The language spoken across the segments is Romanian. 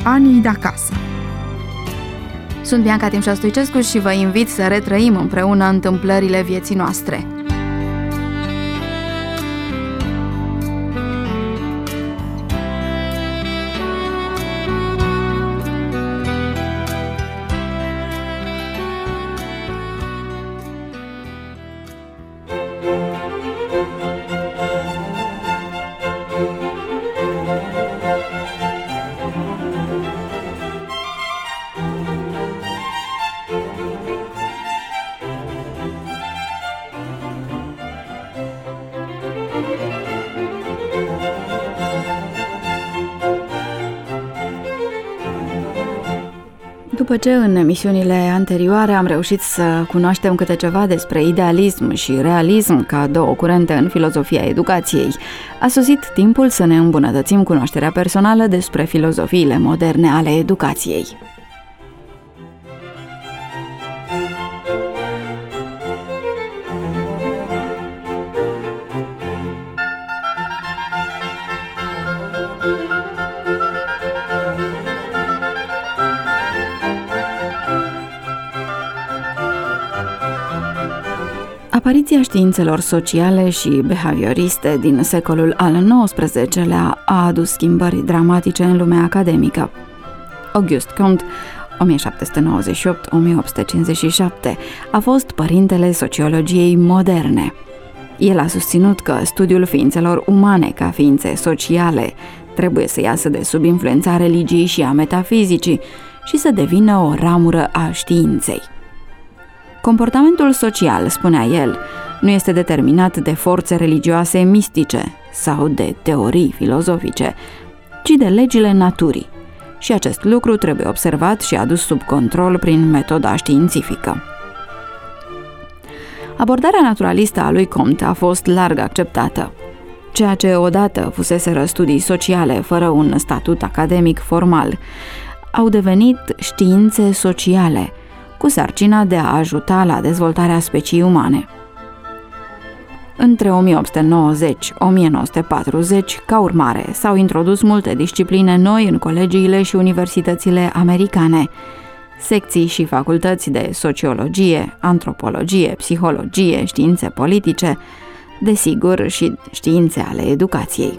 Anii de acasă. Sunt Bianca Timșa Stoicescu și vă invit să retrăim împreună întâmplările vieții noastre. După ce în emisiunile anterioare am reușit să cunoaștem câte ceva despre idealism și realism ca două curente în filozofia educației, a sosit timpul să ne îmbunătățim cunoașterea personală despre filozofiile moderne ale educației. Apariția științelor sociale și behavioriste din secolul al XIX-lea a adus schimbări dramatice în lumea academică. Auguste Comte, 1798-1857, a fost părintele sociologiei moderne. El a susținut că studiul ființelor umane ca ființe sociale trebuie să iasă de sub influența religiei și a metafizicii și să devină o ramură a științei. Comportamentul social, spunea el, nu este determinat de forțe religioase mistice sau de teorii filozofice, ci de legile naturii. Și acest lucru trebuie observat și adus sub control prin metoda științifică. Abordarea naturalistă a lui Comte a fost larg acceptată. Ceea ce odată fuseseră studii sociale fără un statut academic formal, au devenit științe sociale, cu sarcina de a ajuta la dezvoltarea speciei umane. Între 1890-1940, ca urmare, s-au introdus multe discipline noi în colegiile și universitățile americane, secții și facultăți de sociologie, antropologie, psihologie, științe politice, desigur și științe ale educației.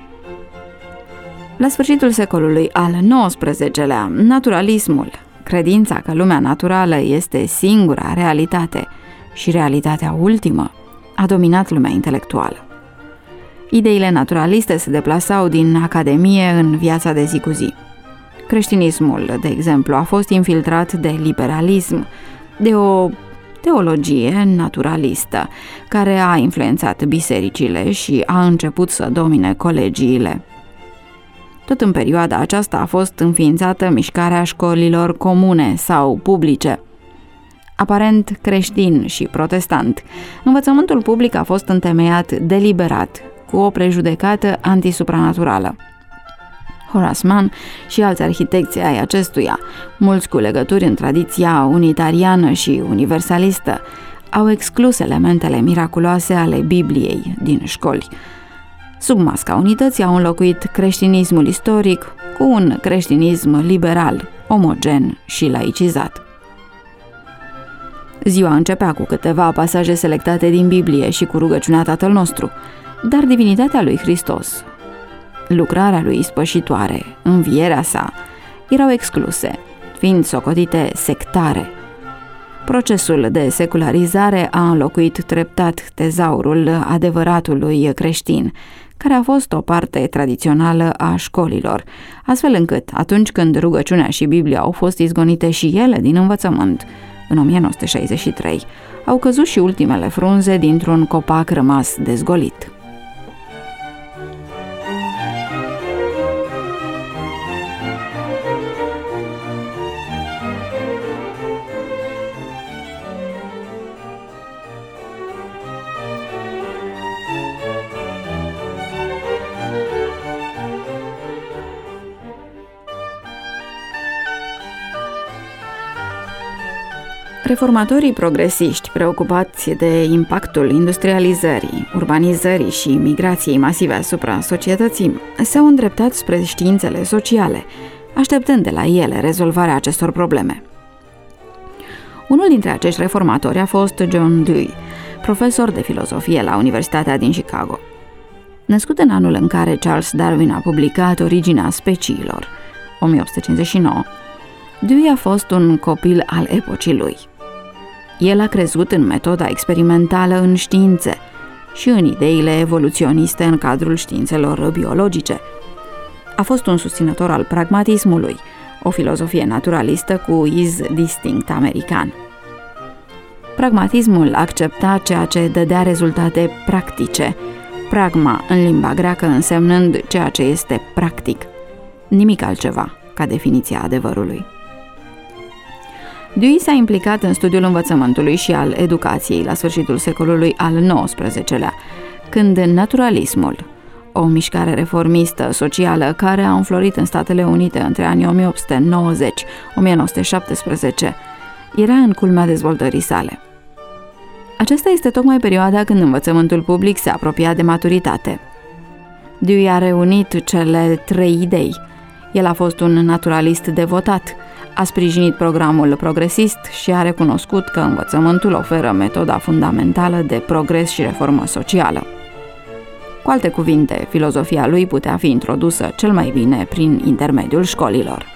La sfârșitul secolului al XIX-lea, naturalismul, credința că lumea naturală este singura realitate și realitatea ultimă, a dominat lumea intelectuală. Ideile naturaliste se deplasau din academie în viața de zi cu zi. Creștinismul, de exemplu, a fost infiltrat de liberalism, de o teologie naturalistă, care a influențat bisericile și a început să domine colegiile. Tot în perioada aceasta a fost înființată mișcarea școlilor comune sau publice. Aparent creștin și protestant, învățământul public a fost întemeiat deliberat, cu o prejudecată antisupranaturală. Horace Mann și alți arhitecți ai acestuia, mulți cu legături în tradiția unitariană și universalistă, au exclus elementele miraculoase ale Bibliei din școli. Sub masca unității au înlocuit creștinismul istoric cu un creștinism liberal, omogen și laicizat. Ziua începea cu câteva pasaje selectate din Biblie și cu rugăciunea Tatăl nostru, dar divinitatea lui Hristos, lucrarea lui ispășitoare, învierea sa, erau excluse, fiind socotite sectare. Procesul de secularizare a înlocuit treptat tezaurul adevăratului creștin, care a fost o parte tradițională a școlilor, astfel încât, atunci când rugăciunea și Biblia au fost izgonite și ele din învățământ, în 1963, au căzut și ultimele frunze dintr-un copac rămas dezgolit. Reformatorii progresiști, preocupați de impactul industrializării, urbanizării și migrației masive asupra societății, s-au îndreptat spre științele sociale, așteptând de la ele rezolvarea acestor probleme. Unul dintre acești reformatori a fost John Dewey, profesor de filozofie la Universitatea din Chicago. Născut în anul în care Charles Darwin a publicat Originea speciilor, 1859, Dewey a fost un copil al epocii lui. El a crezut în metoda experimentală în științe și în ideile evoluționiste în cadrul științelor biologice. A fost un susținător al pragmatismului, o filozofie naturalistă cu iz distinct american. Pragmatismul accepta ceea ce dădea rezultate practice, pragma în limba greacă însemnând ceea ce este practic, nimic altceva ca definiția adevărului. Dewey s-a implicat în studiul învățământului și al educației la sfârșitul secolului al XIX-lea, când naturalismul, o mișcare reformistă socială care a înflorit în Statele Unite între anii 1890-1917, era în culmea dezvoltării sale. Aceasta este tocmai perioada când învățământul public se apropia de maturitate. Dewey a reunit cele trei idei. El a fost un naturalist devotat, a sprijinit programul progresist și a recunoscut că învățământul oferă metoda fundamentală de progres și reformă socială. Cu alte cuvinte, filozofia lui putea fi introdusă cel mai bine prin intermediul școlilor.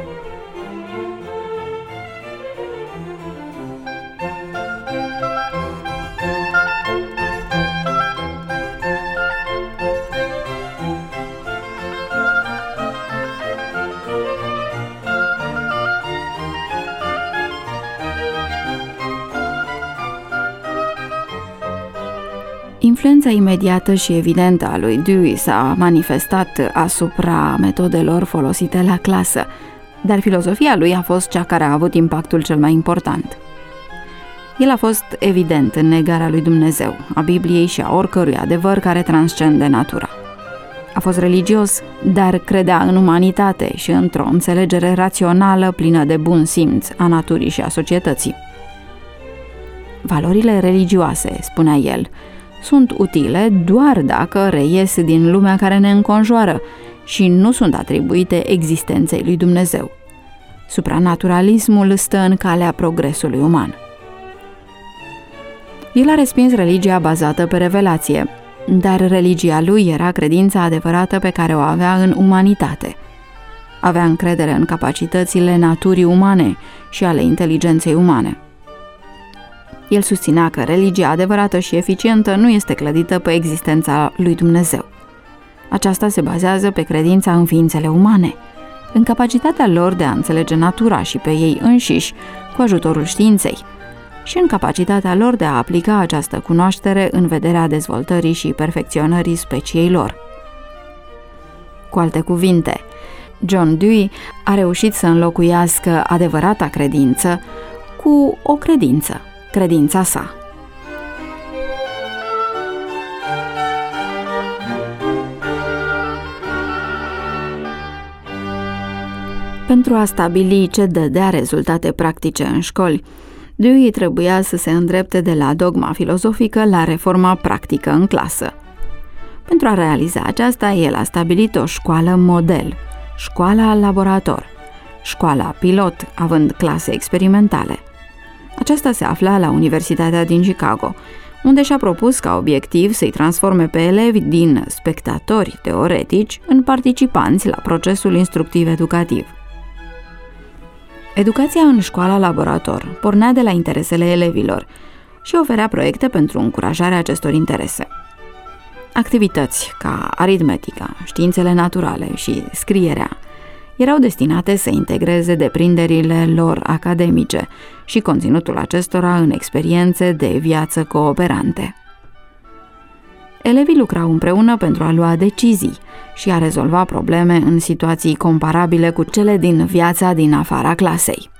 Influența imediată și evidentă a lui Dewey s-a manifestat asupra metodelor folosite la clasă, dar filozofia lui a fost cea care a avut impactul cel mai important. El a fost evident în negarea lui Dumnezeu, a Bibliei și a oricărui adevăr care transcende natura. A fost religios, dar credea în umanitate și într-o înțelegere rațională plină de bun simț a naturii și a societății. Valorile religioase, spunea el, sunt utile doar dacă reies din lumea care ne înconjoară și nu sunt atribuite existenței lui Dumnezeu. Supranaturalismul stă în calea progresului uman. El a respins religia bazată pe revelație, dar religia lui era credința adevărată pe care o avea în umanitate. Avea încredere în capacitățile naturii umane și ale inteligenței umane. El susținea că religia adevărată și eficientă nu este clădită pe existența lui Dumnezeu. Aceasta se bazează pe credința în ființele umane, în capacitatea lor de a înțelege natura și pe ei înșiși cu ajutorul științei și în capacitatea lor de a aplica această cunoaștere în vederea dezvoltării și perfecționării speciei lor. Cu alte cuvinte, John Dewey a reușit să înlocuiască adevărata credință cu o credință, credința sa. Pentru a stabili ce dădea rezultate practice în școli, Dewey trebuia să se îndrepte de la dogma filozofică la reforma practică în clasă. Pentru a realiza aceasta, el a stabilit o școală model, școala laborator, școala pilot, având clase experimentale. Aceasta se afla la Universitatea din Chicago, unde și-a propus ca obiectiv să-i transforme pe elevi din spectatori teoretici în participanți la procesul instructiv-educativ. Educația în școala laborator pornea de la interesele elevilor și oferea proiecte pentru încurajarea acestor interese. Activități ca aritmetica, științele naturale și scrierea erau destinate să integreze deprinderile lor academice și conținutul acestora în experiențe de viață cooperante. Elevii lucrau împreună pentru a lua decizii și a rezolva probleme în situații comparabile cu cele din viața din afara clasei.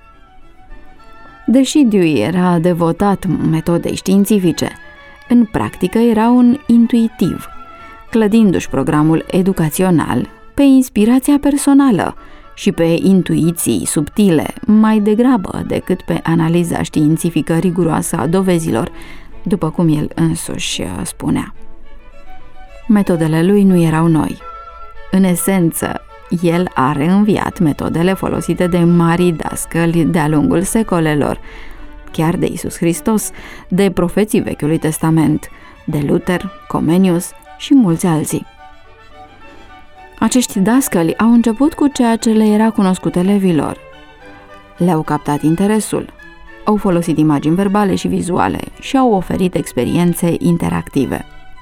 Deși Dewey era devotat metodei științifice, în practică era un intuitiv, clădindu-și programul educațional pe inspirația personală și pe intuiții subtile, mai degrabă decât pe analiza științifică riguroasă a dovezilor, după cum el însuși spunea. Metodele lui nu erau noi. În esență, El a reînviat metodele folosite de marii dascăli de-a lungul secolelor, chiar de Iisus Hristos, de profeții Vechiului Testament, de Luther, Comenius și mulți alții. Acești dascăli au început cu ceea ce le era cunoscut elevilor. Le-au captat interesul, au folosit imagini verbale și vizuale și au oferit experiențe interactive.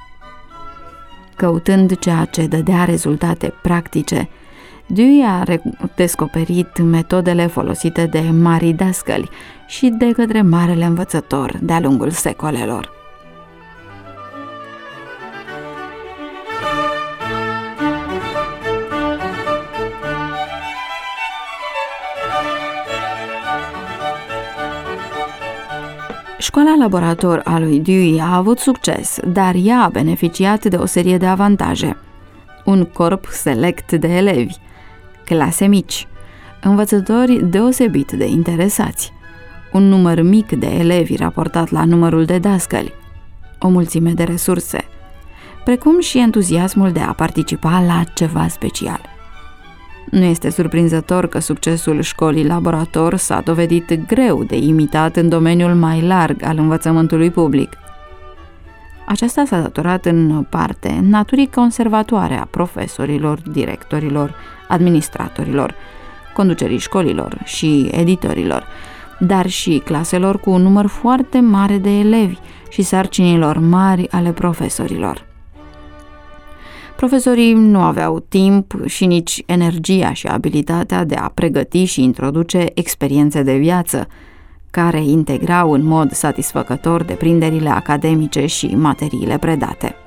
Căutând ceea ce dădea rezultate practice, Dewey a descoperit metodele folosite de marii dascăli și de către marele învățător de-a lungul secolelor. Școala laborator a lui Dewey a avut succes, dar ea a beneficiat de o serie de avantaje. Un corp select de elevi, clase mici, învățători deosebit de interesați, un număr mic de elevi raportat la numărul de dascăli, o mulțime de resurse, precum și entuziasmul de a participa la ceva special. Nu este surprinzător că succesul școlii laborator s-a dovedit greu de imitat în domeniul mai larg al învățământului public. Aceasta s-a datorat în parte naturii conservatoare a profesorilor, directorilor, administratorilor, conducerii școlilor și editorilor, dar și claselor cu un număr foarte mare de elevi și sarcinilor mari ale profesorilor. Profesorii nu aveau timp și nici energia și abilitatea de a pregăti și introduce experiențe de viață, care integrau în mod satisfăcător deprinderile academice și materiile predate.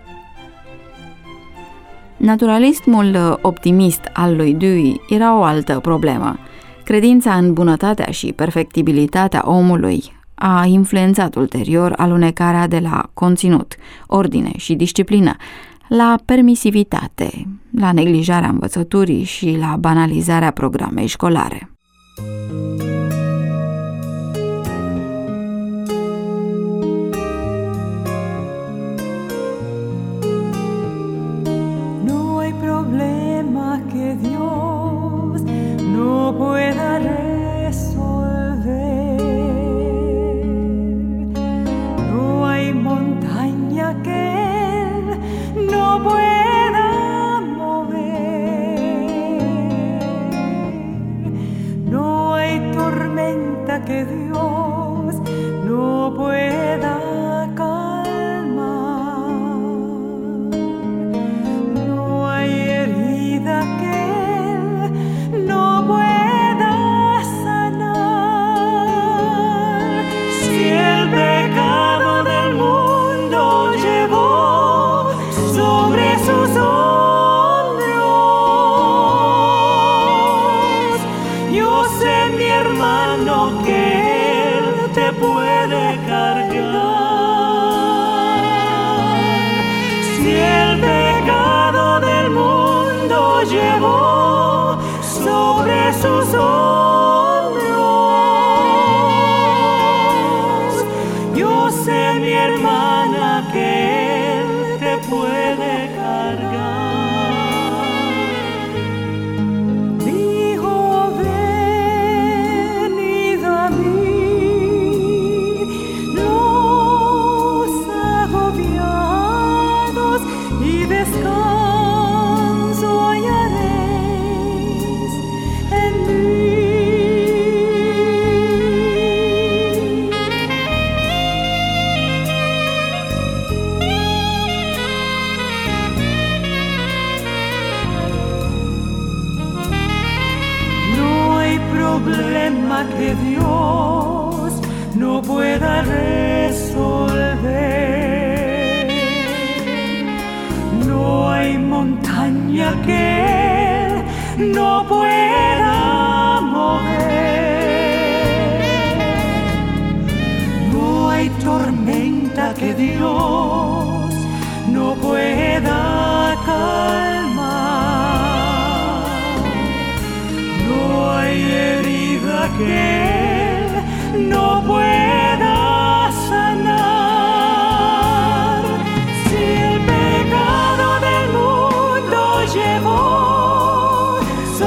Naturalismul optimist al lui Dewey era o altă problemă. Credința în bunătatea și perfectibilitatea omului a influențat ulterior alunecarea de la conținut, ordine și disciplină, la permisivitate, la neglijarea învățăturii și la banalizarea programei școlare. No hay problema que Dios no pueda resolver. No hay montaña que no pueda mover, no hay tormenta que Dios no pueda calmar, no hay herida que Él no pueda sanar. Si el pecado del mundo llevó sobre sus hombros, yo sé, mi hermano, que Él te puede cargar. Si el pecado del mundo llevó sobre sus hombros, yo sé, mi hermana, que Él te puede cargar. Dijo, venid a mí, los agobiados, y descanso hallaréis en mí. Problema que Dios no pueda resolver. No hay montaña que Él no pueda mover. No hay tormenta que Dios no pueda calmar. No hay herida que Él no pueda sanar. Si el pecado del mundo llevó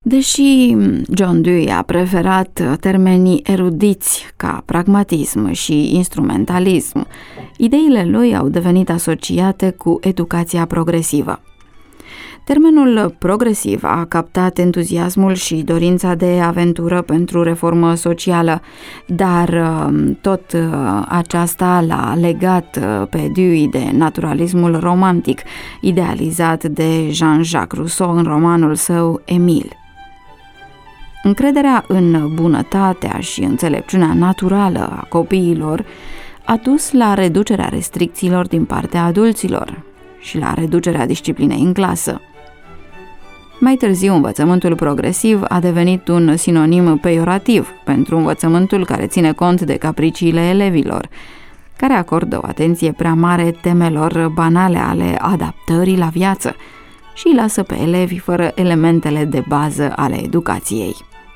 Deși John Dewey a preferat termenii erudiți ca pragmatism și instrumentalism, ideile lui au devenit asociate cu educația progresivă. Termenul progresiv a captat entuziasmul și dorința de aventură pentru reformă socială, dar tot aceasta l-a legat pe Dewey de naturalismul romantic, idealizat de Jean-Jacques Rousseau în romanul său Emile. Încrederea în bunătatea și înțelepciunea naturală a copiilor a dus la reducerea restricțiilor din partea adulților și la reducerea disciplinei în clasă. Mai târziu, învățământul progresiv a devenit un sinonim peiorativ pentru învățământul care ține cont de capriciile elevilor, care acordă o atenție prea mare temelor banale ale adaptării la viață și îi lasă pe elevi fără elementele de bază ale educației.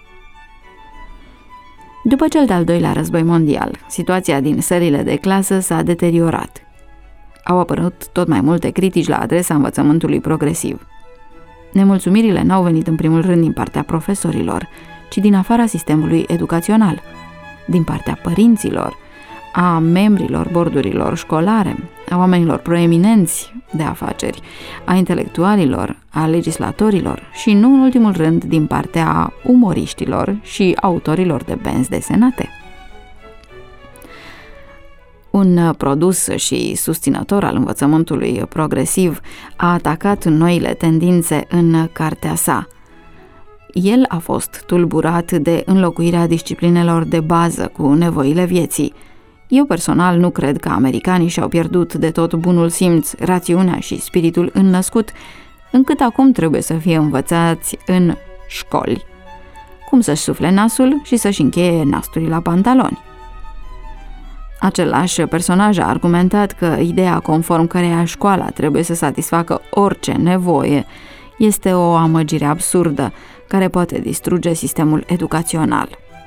După cel de-al doilea război mondial, situația din sălile de clasă s-a deteriorat. Au apărut tot mai multe critici la adresa învățământului progresiv. Nemulțumirile n-au venit în primul rând din partea profesorilor, ci din afara sistemului educațional, din partea părinților, a membrilor bordurilor școlare, a oamenilor proeminenți de afaceri, a intelectualilor, a legislatorilor și, nu în ultimul rând, din partea umoriștilor și autorilor de benzi desenate. Un produs și susținător al învățământului progresiv a atacat noile tendințe în cartea sa. El a fost tulburat de înlocuirea disciplinelor de bază cu nevoile vieții. Eu personal nu cred că americanii și-au pierdut de tot bunul simț, rațiunea și spiritul înnăscut, încât acum trebuie să fie învățați în școli. Cum să-și sufle nasul și să-și încheie nasturii la pantaloni. Același personaj a argumentat că ideea conform căreia școala trebuie să satisfacă orice nevoie este o amăgire absurdă care poate distruge sistemul educațional.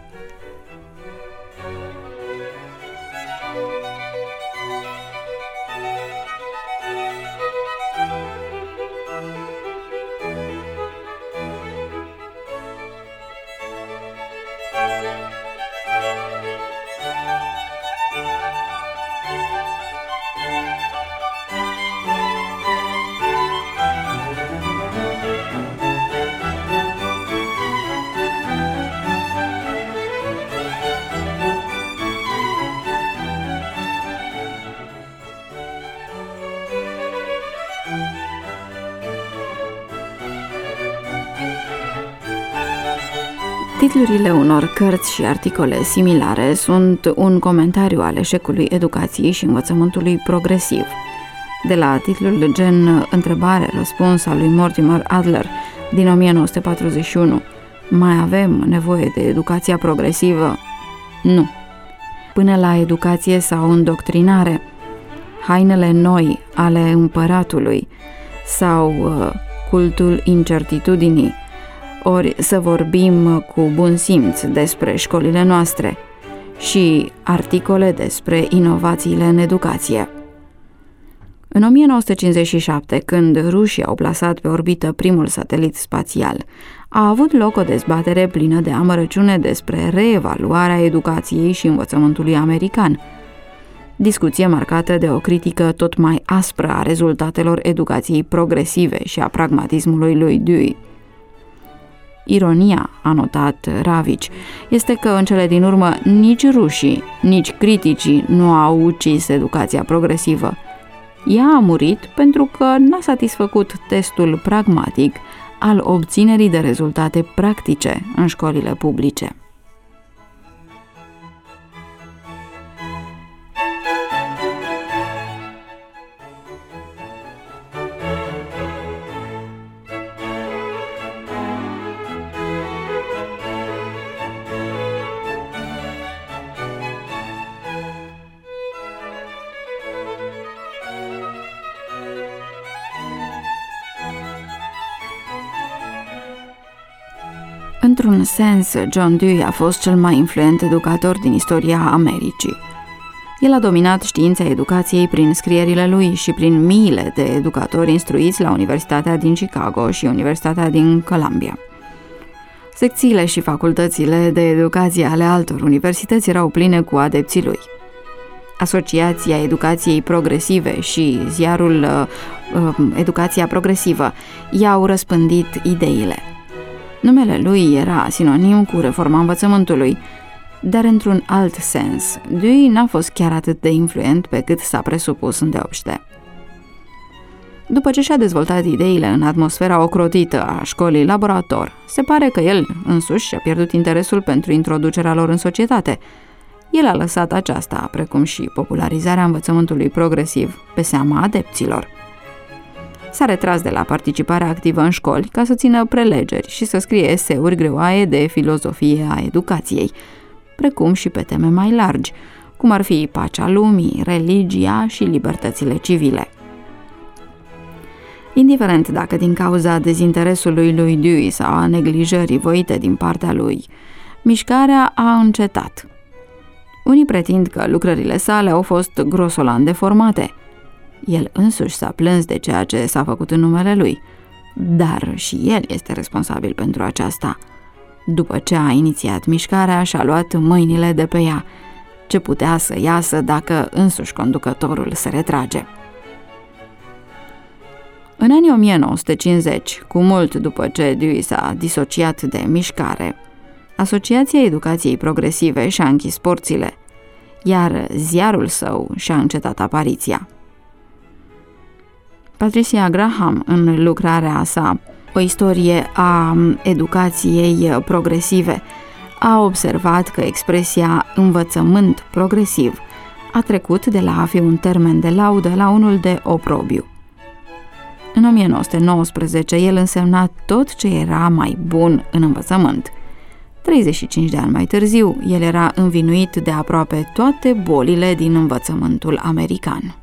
Titlurile unor cărți și articole similare sunt un comentariu al eșecului educației și învățământului progresiv. De la titlul gen Întrebare-răspuns al lui Mortimer Adler din 1941, mai avem nevoie de educația progresivă? Nu. Până la educație sau îndoctrinare, hainele noi ale împăratului sau cultul incertitudinii, ori să vorbim cu bun simț despre școlile noastre și articole despre inovațiile în educație. În 1957, când rușii au plasat pe orbită primul satelit spațial, a avut loc o dezbatere plină de amărăciune despre reevaluarea educației și învățământului american. Discuție marcată de o critică tot mai aspră a rezultatelor educației progresive și a pragmatismului lui Dewey. Ironia, a notat Ravitch, este că în cele din urmă nici rușii, nici criticii nu au ucis educația progresivă. Ea a murit pentru că n-a satisfăcut testul pragmatic al obținerii de rezultate practice în școlile publice. Într-un sens, John Dewey a fost cel mai influent educator din istoria Americii. El a dominat știința educației prin scrierile lui și prin miile de educatori instruiți la Universitatea din Chicago și Universitatea din Columbia. Secțiile și facultățile de educație ale altor universități erau pline cu adepții lui. Asociația Educației Progresive și ziarul Educația Progresivă i-au răspândit ideile. Numele lui era sinonim cu reforma învățământului, dar într-un alt sens. Dewey n-a fost chiar atât de influent pe cât s-a presupus îndeopște. După ce și-a dezvoltat ideile în atmosfera ocrotită a școlii laborator, se pare că el însuși și-a pierdut interesul pentru introducerea lor în societate. El a lăsat aceasta, precum și popularizarea învățământului progresiv, pe seama adepților. S-a retras de la participarea activă în școli ca să țină prelegeri și să scrie eseuri greoaie de filozofie a educației, precum și pe teme mai largi, cum ar fi pacea lumii, religia și libertățile civile. Indiferent dacă din cauza dezinteresului lui Dewey sau a neglijării voite din partea lui, mișcarea a încetat. Unii pretind că lucrările sale au fost grosolan deformate. El însuși s-a plâns de ceea ce s-a făcut în numele lui, dar și el este responsabil pentru aceasta. După ce a inițiat mișcarea, și-a luat mâinile de pe ea. Ce putea să iasă dacă însuși conducătorul se retrage? În anii 1950, cu mult după ce Dewey s-a disociat de mișcare, Asociația Educației Progresive și-a închis porțile, iar ziarul său și-a încetat apariția. Patricia Graham, în lucrarea sa O istorie a educației progresive, a observat că expresia învățământ progresiv a trecut de la a fi un termen de laudă la unul de oprobiu. În 1919, el însemna tot ce era mai bun în învățământ. 35 de ani mai târziu, el era învinuit de aproape toate bolile din învățământul american.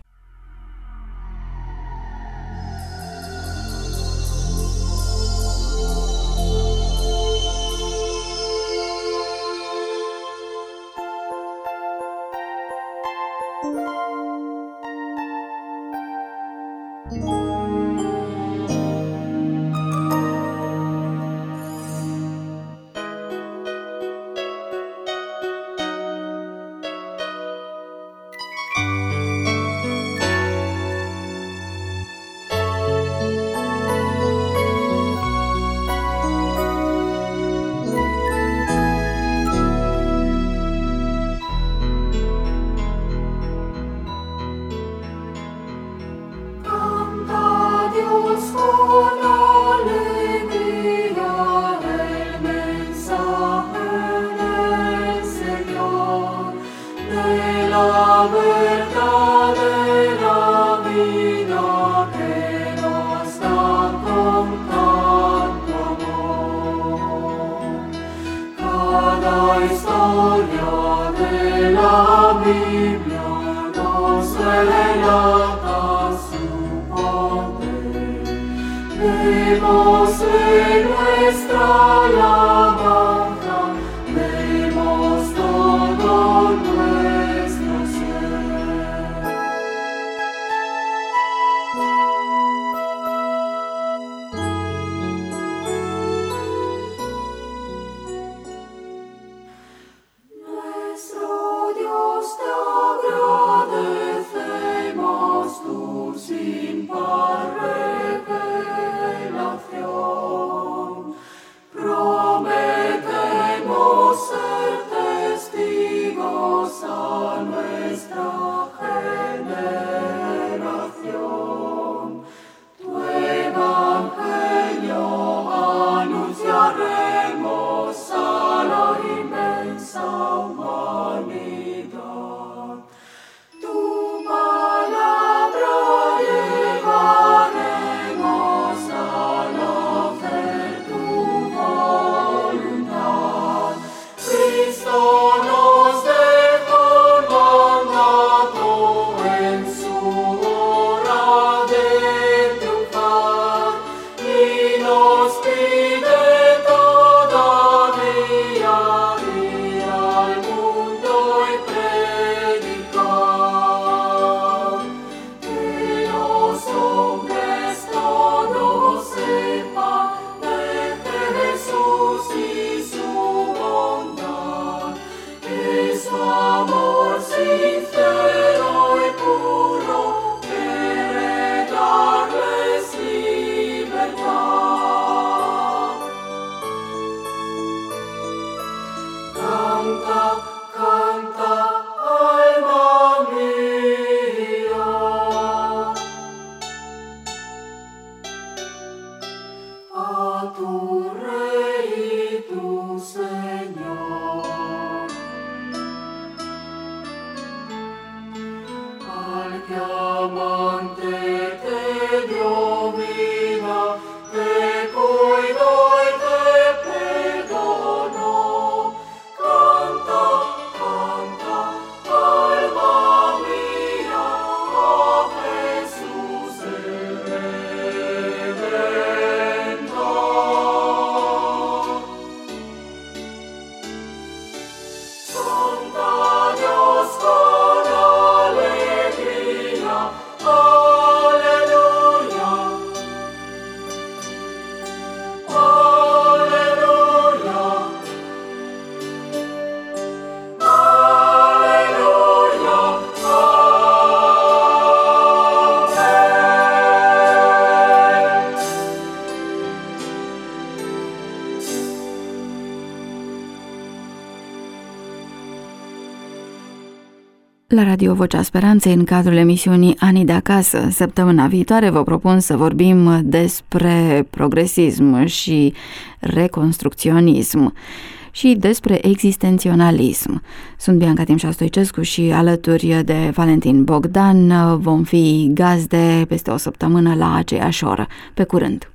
La Radio Vocea Speranței, în cadrul emisiunii Anii de acasă, săptămâna viitoare vă propun să vorbim despre progresism și reconstrucționism și despre existenționalism. Sunt Bianca Timșa Stoicescu și alături de Valentin Bogdan vom fi gazde peste o săptămână la aceeași oră. Pe curând!